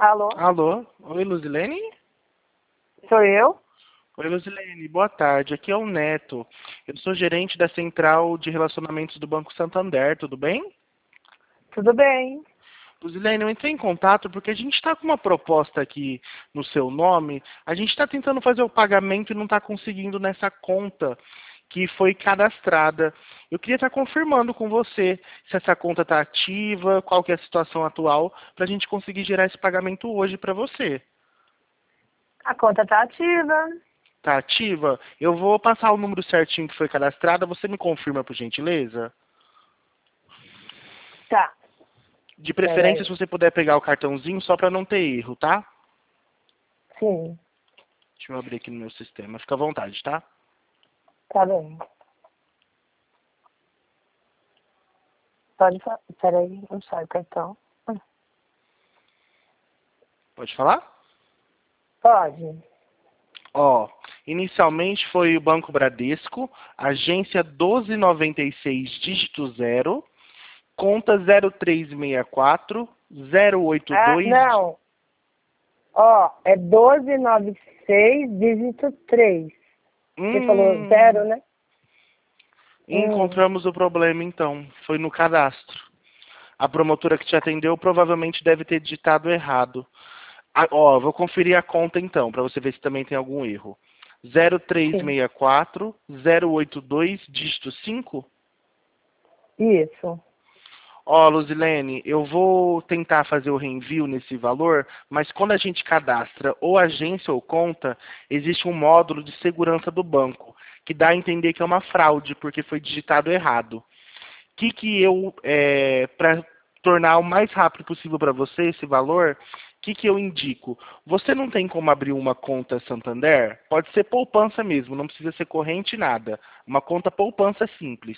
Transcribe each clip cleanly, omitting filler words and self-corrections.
Alô? Alô? Oi, Luzilene? Sou eu? Oi, Luzilene, boa tarde. Aqui é o Neto. Eu sou gerente da Central de Relacionamentos do Banco Santander, tudo bem? Tudo bem? Luzilene, eu entrei em contato porque a gente está com uma proposta aqui no seu nome. A gente está tentando fazer o pagamento e não está conseguindo nessa conta que foi cadastrada. Eu queria estar confirmando com você se essa conta está ativa, qual que é a situação atual, para a gente conseguir gerar esse pagamento hoje para você. A conta tá ativa. Tá ativa? Eu vou passar o número certinho que foi cadastrado. Você me confirma, por gentileza? Tá. De Pera preferência, aí. se você puder pegar o cartãozinho, só para não ter erro, tá? Sim, Deixa eu abrir aqui no meu sistema. Fica à vontade, tá? tá bem. Pode falar. Pera aí, não sai o cartão. Pode falar? Pode. Ó, inicialmente foi o Banco Bradesco, agência 1296, dígito 0, conta 0364 Ah, 082. não. Ó, é 1296, dígito 3. Você falou Hum, zero, né? Hum. encontramos o problema então. Foi no cadastro. A promotora que te atendeu provavelmente deve ter digitado errado. Ó, vou conferir a conta então, para você ver se também tem algum erro. Sim. 0364 082, dígito 5? Isso. Ó, Luzilene, eu vou tentar fazer o reenvio nesse valor, mas quando a gente cadastra ou agência ou conta, existe um módulo de segurança do banco, que dá a entender que é uma fraude, porque foi digitado errado. O que eu, para tornar o mais rápido possível para você esse valor, que eu indico? Você não tem como abrir uma conta Santander? Pode ser poupança mesmo, não precisa ser corrente nada. Uma conta poupança simples.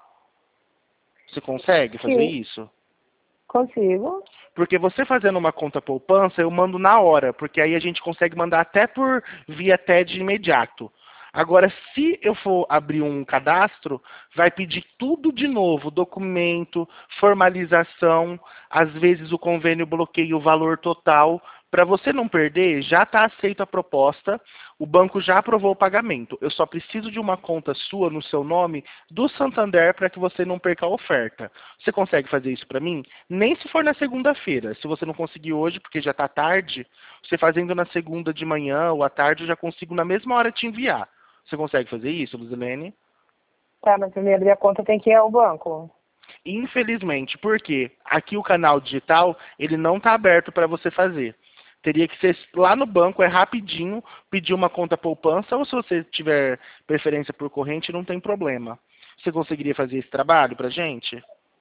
Você consegue fazer Sim, isso? consigo. Porque você fazendo uma conta poupança, eu mando na hora, porque aí a gente consegue mandar até por via TED imediato. Agora, se eu for abrir um cadastro, vai pedir tudo de novo, documento, formalização, às vezes o convênio bloqueia o valor total. Para você não perder, já está aceita a proposta, o banco já aprovou o pagamento. Eu só preciso de uma conta sua no seu nome do Santander para que você não perca a oferta. Você consegue fazer isso para mim? Nem se for na segunda-feira. Se você não conseguir hoje, porque já está tarde, você fazendo na segunda de manhã ou à tarde, eu já consigo na mesma hora te enviar. Você consegue fazer isso, Luzilene? Tá, mas pra mim abrir a conta tem que ir ao banco. Infelizmente, porque aqui o canal digital, ele não está aberto para você fazer. Teria que ser lá no banco, é rapidinho, pedir uma conta poupança, ou se você tiver preferência por corrente, não tem problema. Você conseguiria fazer esse trabalho pra gente?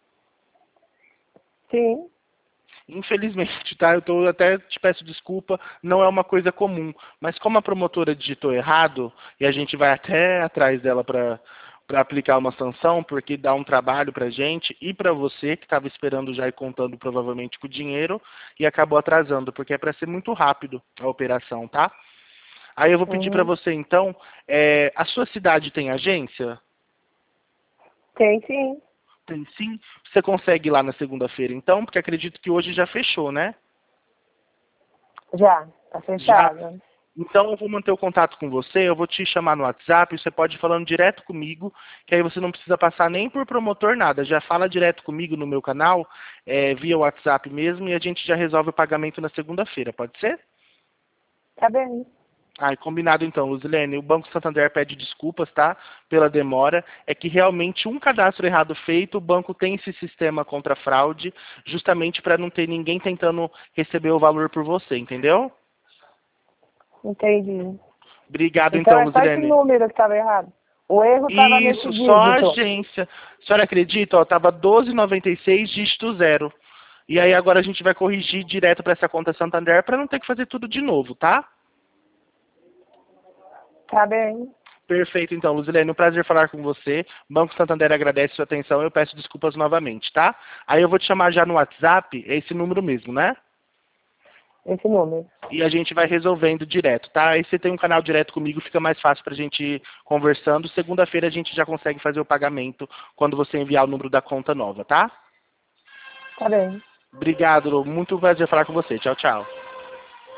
Sim. Infelizmente, tá? Até te peço desculpa, não é uma coisa comum. Mas como a promotora digitou errado, e a gente vai até atrás dela para aplicar uma sanção, porque dá um trabalho para a gente e para você, que estava esperando já e contando provavelmente com o dinheiro, e acabou atrasando, porque é para ser muito rápido a operação, tá? Aí eu vou pedir para Uhum. você, então, a sua cidade tem agência? Tem sim. Tem sim? Você consegue ir lá na segunda-feira, então? Porque acredito que hoje já fechou, né? Já. Tá Já? fechado. Então eu vou manter o contato com você, eu vou te chamar no WhatsApp, você pode ir falando direto comigo, que aí você não precisa passar nem por promotor nada, já fala direto comigo no meu canal, via WhatsApp mesmo, e a gente já resolve o pagamento na segunda-feira, pode ser? Tá bem. Ai, combinado então, Luzilene. O Banco Santander pede desculpas, tá? Pela demora. É que realmente um cadastro errado feito, o banco tem esse sistema contra fraude, justamente para não ter ninguém tentando receber o valor por você, entendeu? Entendi. Obrigado Então então, é só esse Luzilene. número que estava errado. O erro estava nesse Isso, só a dígito. agência. A senhora acredita? Ó, tava 12,96, dígito 0. E aí agora a gente vai corrigir direto para essa conta Santander para não ter que fazer tudo de novo, tá? Tá bem. Perfeito, então, Luzilene, um prazer falar com você. Banco Santander agradece sua atenção, eu peço desculpas novamente, tá? Aí eu vou te chamar já no WhatsApp, é esse número mesmo, né? Esse número. E a gente vai resolvendo direto, tá? Aí você tem um canal direto comigo, fica mais fácil pra gente ir conversando. Segunda-feira a gente já consegue fazer o pagamento quando você enviar o número da conta nova, tá? Tá bem. Obrigado, Lu. Muito prazer falar com você. Tchau, tchau.